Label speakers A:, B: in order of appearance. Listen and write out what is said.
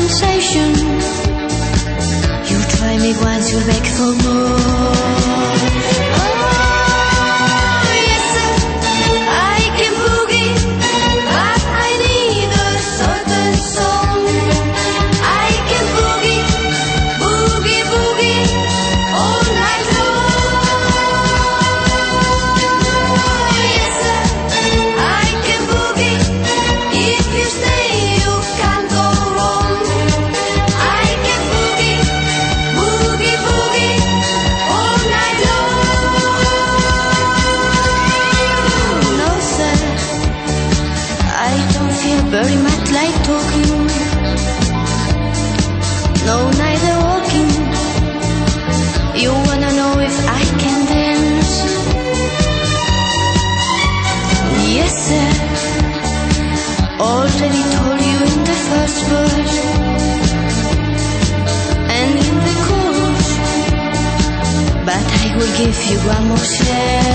A: sensation. You try me once, you beg for more. Oh, yes sir, I can boogie, but I need a certain song. I can boogie, boogie, boogie, all night long. Yes sir, I can boogie, if you stay you can't go wrong. I can boogie, boogie, boogie, all night long. No sir, I don't feel very much like talking. No, neither walking. You wanna know if I can dance? Yes sir, already told you in the first verse and in the chorus, but I will give you one more chance.